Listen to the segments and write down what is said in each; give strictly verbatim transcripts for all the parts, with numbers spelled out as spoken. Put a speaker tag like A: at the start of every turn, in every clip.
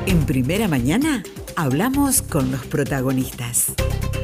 A: En Primera Mañana hablamos con los protagonistas.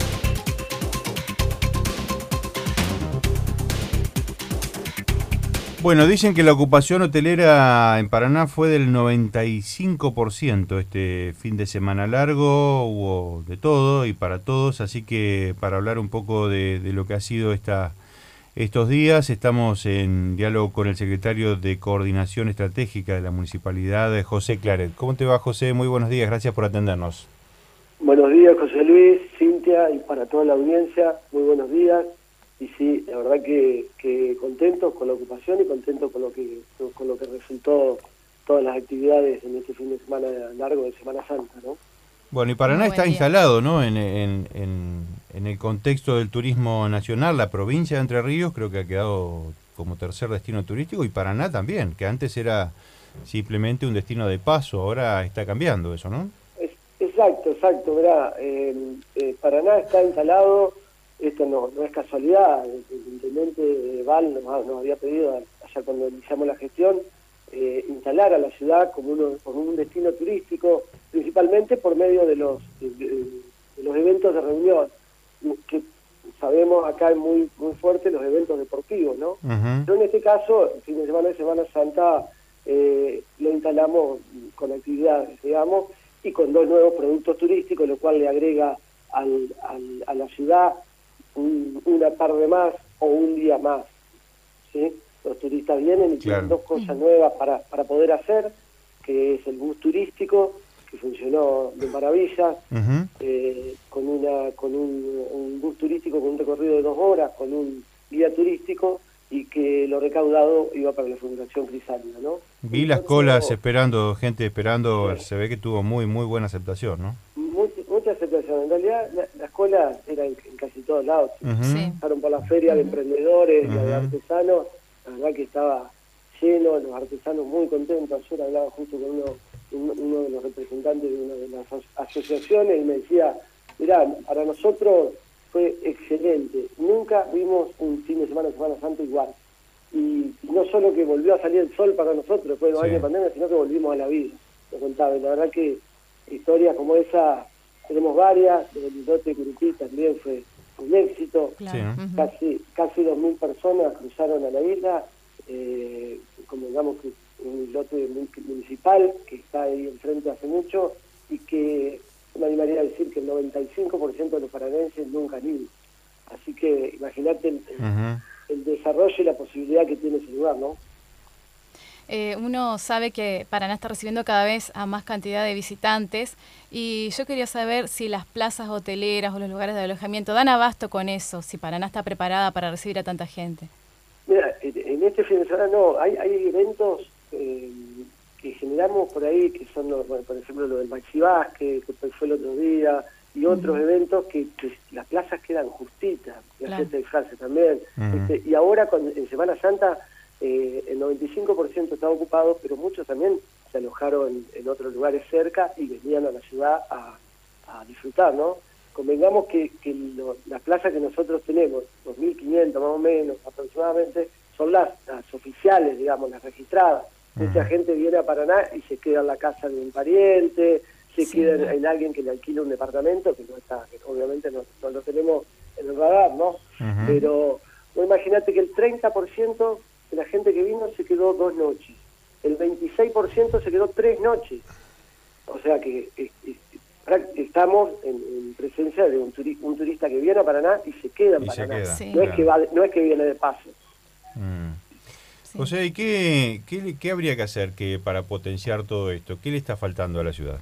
B: Bueno, dicen que la ocupación hotelera en Paraná fue del noventa y cinco por ciento este fin de semana largo, hubo de todo y para todos, así que para hablar un poco de, de lo que ha sido esta, estos días, estamos en diálogo con el secretario de Coordinación Estratégica de la Municipalidad, José Claret. ¿Cómo te va, José? Muy buenos días, gracias por atendernos.
C: Buenos días, José Luis, Cintia, y para toda la audiencia, muy buenos días. Y sí, la verdad que, que contentos con la ocupación y contentos con lo que con lo que resultó todas las actividades en este fin de semana largo de Semana Santa, ¿no?
B: Bueno, y Paraná está instalado, ¿no? En, en, en, en el contexto del turismo nacional, la provincia de Entre Ríos creo que ha quedado como tercer destino turístico, y Paraná también, que antes era simplemente un destino de paso, ahora está cambiando eso, ¿no?
C: Es, exacto, exacto, verá, eh, eh, Paraná está instalado. Esto no, no es casualidad, el, el intendente Val nos, nos había pedido, allá cuando iniciamos la gestión, eh, instalar a la ciudad como, uno, como un destino turístico, principalmente por medio de los de, de los eventos de reunión, que sabemos acá es muy muy fuerte los eventos deportivos, ¿no? Uh-huh. Pero en este caso, el fin de semana de Semana Santa, eh, lo instalamos con actividades, digamos, y con dos nuevos productos turísticos, lo cual le agrega al, al, a la ciudad Un, una tarde más o un día más, ¿sí? Los turistas vienen y tienen claro. dos cosas nuevas para, para poder hacer, que es el bus turístico, que funcionó de maravilla, uh-huh. eh, con una con un, un bus turístico con un recorrido de dos horas, con un guía turístico, y que lo recaudado iba para la Fundación Crisálida, ¿no?
B: Vi Entonces, las colas no, esperando, gente esperando, sí. Se ve que tuvo muy muy buena aceptación, ¿no?
C: Mucha, mucha aceptación. En realidad, la, las colas eran en, en casi todos lados. Uh-huh. Sí. Pasaron por la feria uh-huh. de emprendedores, uh-huh. la de artesanos, la verdad que estaba lleno, los artesanos muy contentos. Ayer hablaba justo con uno, uno, uno de los representantes de una de las asociaciones y me decía, mirá, para nosotros fue excelente. Nunca vimos un fin de semana, Semana Santa igual. Y, y no solo que volvió a salir el sol para nosotros después de los sí. años de pandemia, sino que volvimos a la vida. Lo contaba, y la verdad que historias como esa tenemos varias. El islote de Curupí también fue un éxito. Claro. Sí, uh-huh. Casi casi dos mil personas cruzaron a la isla, eh, como digamos que un islote municipal que está ahí enfrente hace mucho, y que me animaría a decir que el noventa y cinco por ciento de los paranenses nunca han ido. Así que imagínate el, uh-huh. el desarrollo y la posibilidad que tiene ese lugar, ¿no?
D: Eh, uno sabe que Paraná está recibiendo cada vez a más cantidad de visitantes, y yo quería saber si las plazas hoteleras o los lugares de alojamiento dan abasto con eso, si Paraná está preparada para recibir a tanta gente.
C: Mira, en este fin de semana no, hay, hay eventos eh, que generamos por ahí, que son, los, bueno, por ejemplo, lo del Maxi Vázquez, que fue el otro día, y otros uh-huh. eventos que, que las plazas quedan justitas, la claro. fiesta de disfraces también. Uh-huh. Este, y ahora con, en Semana Santa, Eh, el noventa y cinco por ciento estaba ocupado, pero muchos también se alojaron en, en otros lugares cerca y venían a la ciudad a, a disfrutar, ¿no? Convengamos que, que lo, las plazas que nosotros tenemos, dos mil quinientas más o menos aproximadamente, son las, las oficiales, digamos, las registradas. Uh-huh. Mucha gente viene a Paraná y se queda en la casa de un pariente, se sí, queda en, en alguien que le alquila un departamento, que no está, que obviamente no, no lo tenemos en el radar, ¿no? Uh-huh. Pero no, imagínate que el treinta por ciento de la gente que vino se quedó dos noches, el veintiséis por ciento se quedó tres noches, o sea que eh, eh, estamos en, en presencia de un, turi un turista que viene a Paraná y se queda en y Paraná, queda, sí. no, es que va, no es que viene de paso.
B: Mm. Sí. José, ¿y qué, qué, qué habría que hacer que para potenciar todo esto? ¿Qué le está faltando a la ciudad?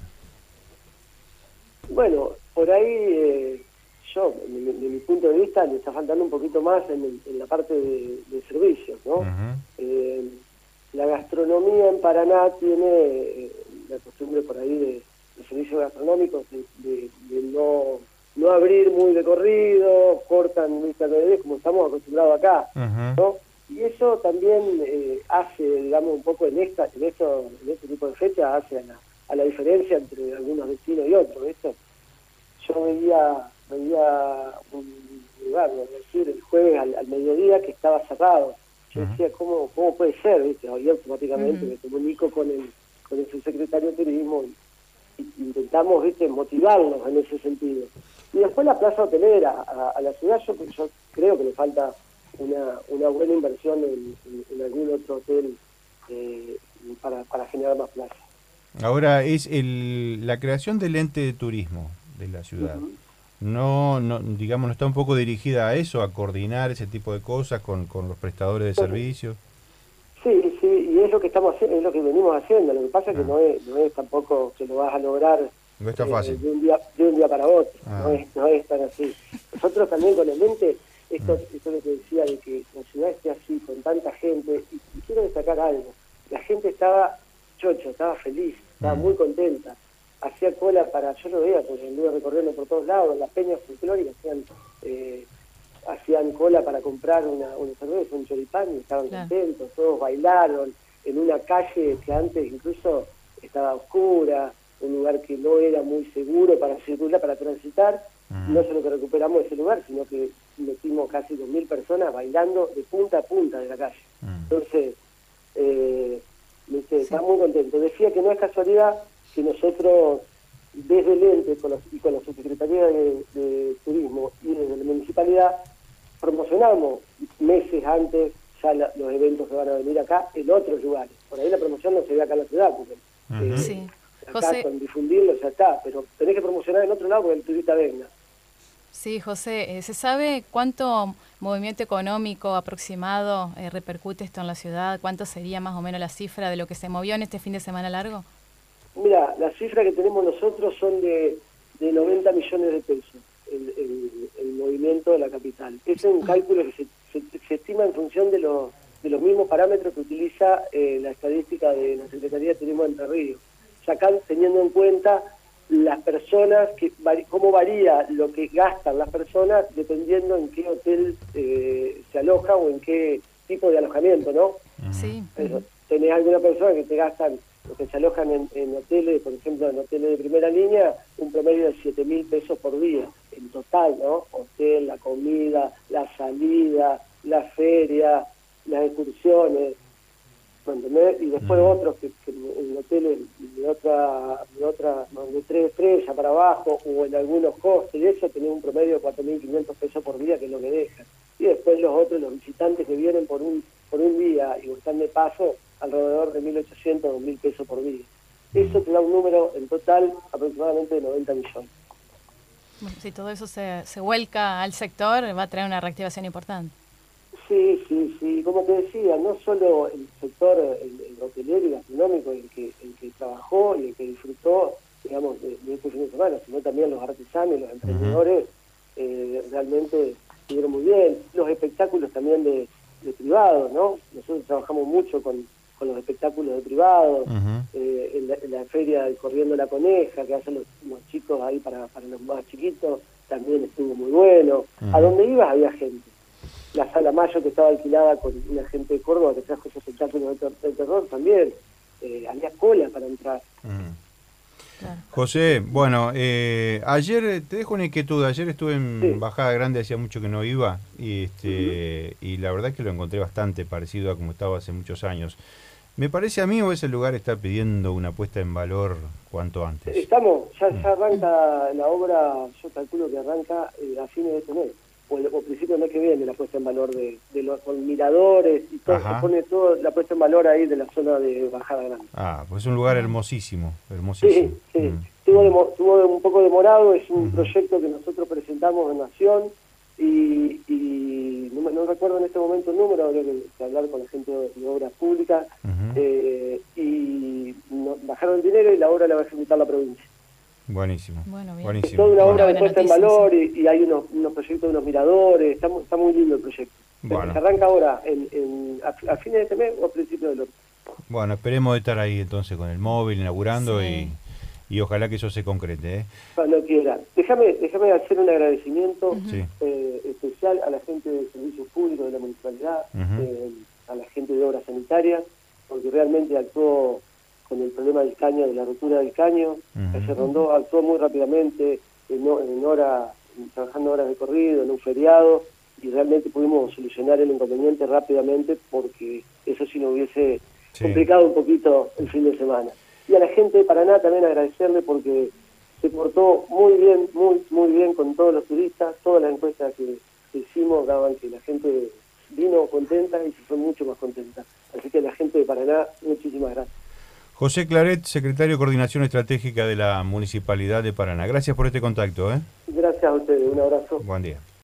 C: Bueno, por ahí... Eh, yo, de, de mi punto de vista, le está faltando un poquito más en, el, en la parte de, de servicios, ¿no? Uh-huh. Eh, la gastronomía en Paraná tiene eh, la costumbre por ahí de, de servicios gastronómicos, de, de, de no, no abrir muy de corrido, cortan muy tarde, como estamos acostumbrados acá, uh-huh. ¿no? Y eso también eh, hace, digamos, un poco en esta en esto en este tipo de fechas, hace a la, a la diferencia entre algunos destinos y otros, ¿viste? Yo veía... veía un lugar, es decir, el jueves al, al mediodía que estaba cerrado. Yo uh-huh. decía, ¿cómo, cómo puede ser? ¿Viste? Y automáticamente uh-huh. me comunico con el con el subsecretario de Turismo y, intentamos, viste, motivarlos en ese sentido. Y después la plaza hotelera, a, a la ciudad yo, yo creo que le falta una, una buena inversión en, en, en algún otro hotel eh, para, para generar más plazas.
B: Ahora, es el, la creación del ente de turismo de la ciudad. Uh-huh. No, no, digamos, no está un poco dirigida a eso, a coordinar ese tipo de cosas con, con los prestadores de servicios.
C: Sí, sí, y es lo que estamos haciendo, es lo que venimos haciendo. Lo que pasa es que ah. no es, no es tampoco que lo vas a lograr
B: no está fácil.
C: Eh, de un día, de un día para otro. Ah. No es, no es tan así. Nosotros también con el ente, esto, mm. esto que te decía de que la ciudad esté así con tanta gente, y, y quiero destacar algo. La gente estaba chocho, estaba feliz, estaba mm. muy contenta. Hacía cola para, yo lo veía, porque anduve recorriendo por todos lados, las peñas folclóricas hacían eh, hacían cola para comprar una, una cerveza, un choripán, y estaban claro. contentos, todos bailaron en una calle que antes incluso estaba oscura, un lugar que no era muy seguro para circular, para transitar. Mm. No solo que recuperamos ese lugar, sino que metimos casi dos mil personas bailando de punta a punta de la calle. Mm. Entonces, eh, sí. está muy contento. Decía que no es casualidad que nosotros, desde el ente con los, y con la Subsecretaría de, de Turismo y desde la Municipalidad, promocionamos meses antes ya la, los eventos que van a venir acá en otros lugares. Por ahí la promoción no se ve acá en la ciudad, porque uh-huh. eh,
D: sí.
C: acá
D: José,
C: con difundirlo ya está, pero tenés que promocionar en otro lado porque el turista venga.
D: Sí, José, eh, ¿se sabe cuánto movimiento económico aproximado eh, repercute esto en la ciudad? ¿Cuánto sería más o menos la cifra de lo que se movió en este fin de semana largo?
C: Mira, las cifras que tenemos nosotros son de, de noventa millones de pesos, el, el, el movimiento de la capital. Ese es un cálculo que se, se, se estima en función de, lo, de los mismos parámetros que utiliza eh, la estadística de la Secretaría de Turismo de Entre Ríos, acá teniendo en cuenta las personas, que cómo varía lo que gastan las personas dependiendo en qué hotel eh, se aloja o en qué tipo de alojamiento, ¿no?
D: Sí.
C: Pero tenés alguna persona que te gastan, o que se alojan en, en hoteles, por ejemplo, en hoteles de primera línea, un promedio de siete mil pesos por día, en total, ¿no? Hotel, la comida, la salida, la feria, las excursiones, ¿entendés? Y después mm. otros que, que en hoteles de otra, de otra, de tres estrellas para abajo, o en algunos hostels, y eso tenés un promedio de cuatro mil quinientos pesos por día, que es lo que dejan. Y después los otros, los visitantes que vienen por un por un día y están de paso, alrededor de mil ochocientos, dos mil pesos por día. Eso te da un número en total aproximadamente de noventa millones.
D: Bueno, si todo eso se, se vuelca al sector, va a traer una reactivación importante.
C: Sí, sí, sí. Como te decía, no solo el sector el, el hotelero y gastronómico el que, el que trabajó y el que disfrutó, digamos, de, de este fin de semana, sino también los artesanos, los emprendedores, uh-huh. eh, realmente estuvieron muy bien. Los espectáculos también de, de privados, ¿no? Nosotros trabajamos mucho con, con los espectáculos de privados, uh-huh. eh, en, la, en la feria de Corriendo la Coneja, que hacen los, los chicos ahí para, para los más chiquitos, también estuvo muy bueno. Uh-huh. A donde ibas había gente. La Sala Mayo, que estaba alquilada con una gente de Córdoba que trajo esos espectáculos de, ter- de terror, también eh, había cola para entrar.
B: Uh-huh. Claro. José, bueno, eh, ayer te dejo una inquietud. Ayer estuve en sí. Bajada Grande, hacía mucho que no iba, y este uh-huh. y la verdad es que lo encontré bastante parecido a como estaba hace muchos años. Me parece a mí, o ese lugar está pidiendo una puesta en valor cuanto antes.
C: Estamos, ya, ya arranca la obra, yo calculo que arranca eh, a fines de este mes, o, el, o principio del mes que viene, la puesta en valor de, de los con miradores y todo. Ajá. Se pone todo la puesta en valor ahí de la zona de Bajada Grande. Ah,
B: pues es un lugar hermosísimo, hermosísimo.
C: Sí, sí.
B: Mm.
C: Estuvo, demo, estuvo un poco demorado, es un mm. proyecto que nosotros presentamos en Nación y, y no, no recuerdo en este momento el número, habría que, que hablar con la gente de, de Obras Públicas, uh-huh. eh, y no, bajaron el dinero y la obra la va a ejecutar la provincia.
B: Buenísimo,
D: bueno,
B: buenísimo.
C: Es toda una obra
D: bueno,
C: de puesta en valor y, y hay unos, unos proyectos de unos miradores, está, está muy lindo el proyecto. Bueno. Se arranca ahora en, en, a, a fines de este mes o a principios del otro.
B: Bueno, esperemos de estar ahí entonces con el móvil, inaugurando sí. y, y ojalá que eso se concrete. ¿eh?
C: Cuando quiera. Déjame, déjame hacer un agradecimiento uh-huh. eh, especial a la gente de servicios públicos de la municipalidad, uh-huh. eh, a la gente de obras sanitarias, porque realmente actuó con el problema del caño, de la rotura del caño, uh-huh. se rondó, actuó muy rápidamente, en, en hora, trabajando horas de corrido, en un feriado, y realmente pudimos solucionar el inconveniente rápidamente, porque eso sí nos hubiese sí. complicado un poquito el fin de semana. Y a la gente de Paraná también agradecerle, porque se portó muy bien, muy, muy bien con todos los turistas. Todas las encuestas que, que hicimos daban que la gente vino contenta y se fue mucho más contenta. Así que la gente de Paraná, muchísimas gracias.
B: José Claret, secretario de Coordinación Estratégica de la Municipalidad de Paraná. Gracias por este contacto, ¿eh?
C: Gracias a ustedes, un abrazo.
B: Buen día.